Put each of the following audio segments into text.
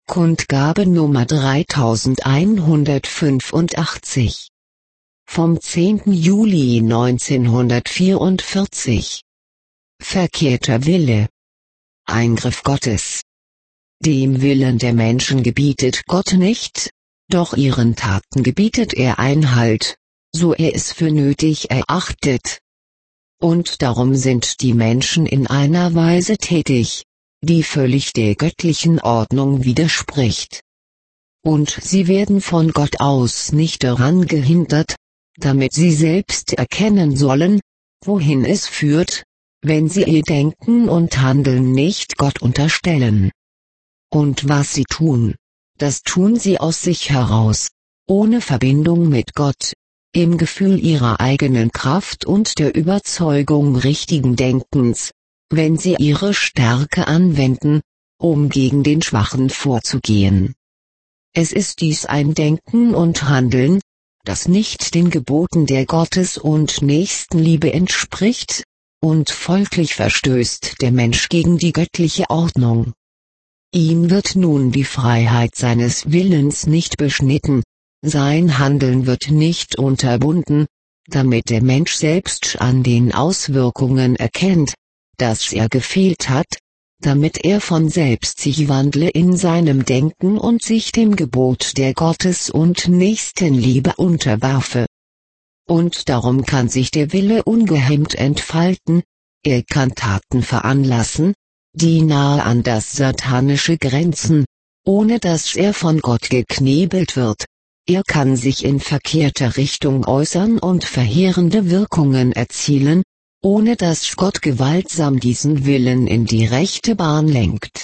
Kundgabe Nummer 3185. Vom 10. Juli 1944. Verkehrter Wille. Eingriff Gottes. Dem Willen der Menschen gebietet Gott nicht, doch ihren Taten gebietet er Einhalt, so er es für nötig erachtet. Und darum sind die Menschen in einer Weise tätig, die völlig der göttlichen Ordnung widerspricht. Und sie werden von Gott aus nicht daran gehindert, damit sie selbst erkennen sollen, wohin es führt, wenn sie ihr Denken und Handeln nicht Gott unterstellen. Und was sie tun, das tun sie aus sich heraus, ohne Verbindung mit Gott, im Gefühl ihrer eigenen Kraft und der Überzeugung richtigen Denkens, wenn sie ihre Stärke anwenden, um gegen den Schwachen vorzugehen. Es ist dies ein Denken und Handeln, das nicht den Geboten der Gottes- und Nächstenliebe entspricht, und folglich verstößt der Mensch gegen die göttliche Ordnung. Ihm wird nun die Freiheit seines Willens nicht beschnitten, sein Handeln wird nicht unterbunden, damit der Mensch selbst an den Auswirkungen erkennt, dass er gefehlt hat, damit er von selbst sich wandle in seinem Denken und sich dem Gebot der Gottes- und Nächstenliebe unterwerfe. Und darum kann sich der Wille ungehemmt entfalten, er kann Taten veranlassen, die nahe an das Satanische grenzen, ohne dass er von Gott geknebelt wird, er kann sich in verkehrter Richtung äußern und verheerende Wirkungen erzielen, ohne dass Gott gewaltsam diesen Willen in die rechte Bahn lenkt.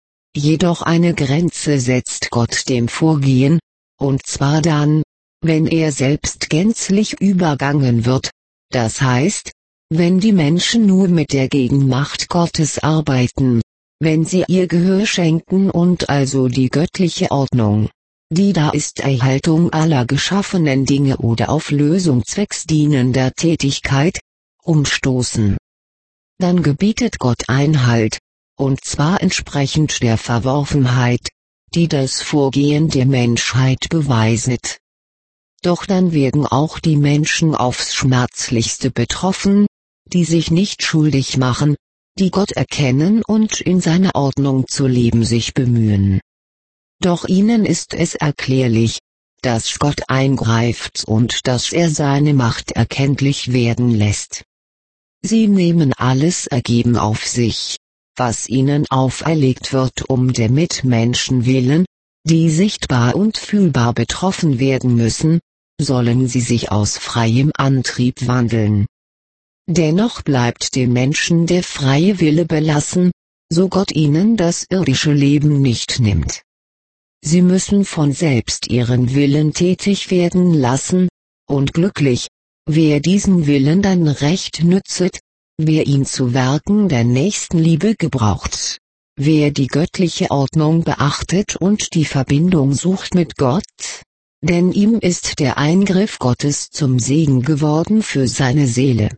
Jedoch eine Grenze setzt Gott dem Vorgehen, und zwar dann, wenn er selbst gänzlich übergangen wird, das heißt, wenn die Menschen nur mit der Gegenmacht Gottes arbeiten, wenn sie ihr Gehör schenken und also die göttliche Ordnung, die da ist Erhaltung aller geschaffenen Dinge oder Auflösung zwecks dienender Tätigkeit, umstoßen. Dann gebietet Gott Einhalt, und zwar entsprechend der Verworfenheit, die das Vorgehen der Menschheit beweiset. Doch dann werden auch die Menschen aufs Schmerzlichste betroffen, die sich nicht schuldig machen, die Gott erkennen und in seiner Ordnung zu leben sich bemühen. Doch ihnen ist es erklärlich, dass Gott eingreift und dass er seine Macht erkenntlich werden lässt. Sie nehmen alles ergeben auf sich, was ihnen auferlegt wird der Mitmenschen willen, die sichtbar und fühlbar betroffen werden müssen, sollen sie sich aus freiem Antrieb wandeln. Dennoch bleibt den Menschen der freie Wille belassen, so Gott ihnen das irdische Leben nicht nimmt. Sie müssen von selbst ihren Willen tätig werden lassen, und glücklich, wer diesen Willen dann recht nützet, wer ihn zu Werken der Nächstenliebe gebraucht, wer die göttliche Ordnung beachtet und die Verbindung sucht mit Gott, denn ihm ist der Eingriff Gottes zum Segen geworden für seine Seele.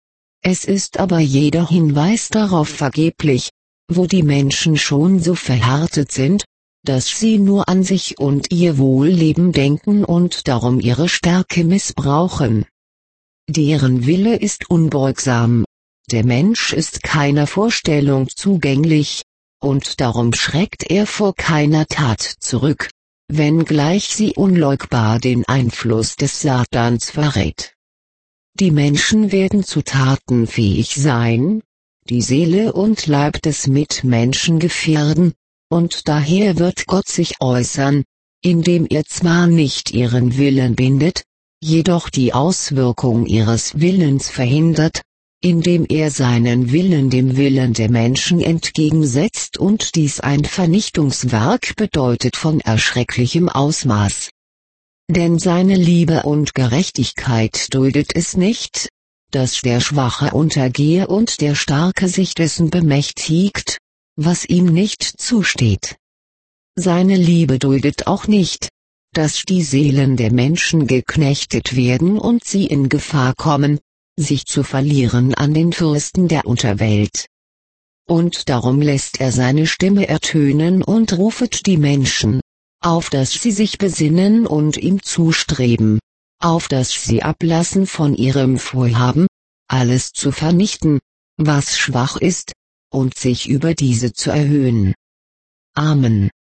Es ist aber jeder Hinweis darauf vergeblich, wo die Menschen schon so verhärtet sind, dass sie nur an sich und ihr Wohlleben denken und darum ihre Stärke missbrauchen. Deren Wille ist unbeugsam, der Mensch ist keiner Vorstellung zugänglich, und darum schreckt er vor keiner Tat zurück, wenngleich sie unleugbar den Einfluss des Satans verrät. Die Menschen werden zu Taten fähig sein, die Seele und Leib des Mitmenschen gefährden, und daher wird Gott sich äußern, indem er zwar nicht ihren Willen bindet, jedoch die Auswirkung ihres Willens verhindert, indem er seinen Willen dem Willen der Menschen entgegensetzt und dies ein Vernichtungswerk bedeutet von erschrecklichem Ausmaß. Denn seine Liebe und Gerechtigkeit duldet es nicht, dass der Schwache untergehe und der Starke sich dessen bemächtigt, was ihm nicht zusteht. Seine Liebe duldet auch nicht, dass die Seelen der Menschen geknechtet werden und sie in Gefahr kommen, sich zu verlieren an den Fürsten der Unterwelt. und darum lässt er seine Stimme ertönen und rufet die Menschen, auf dass sie sich besinnen und ihm zustreben, auf dass sie ablassen von ihrem Vorhaben, alles zu vernichten, was schwach ist, und sich über diese zu erhöhen. Amen.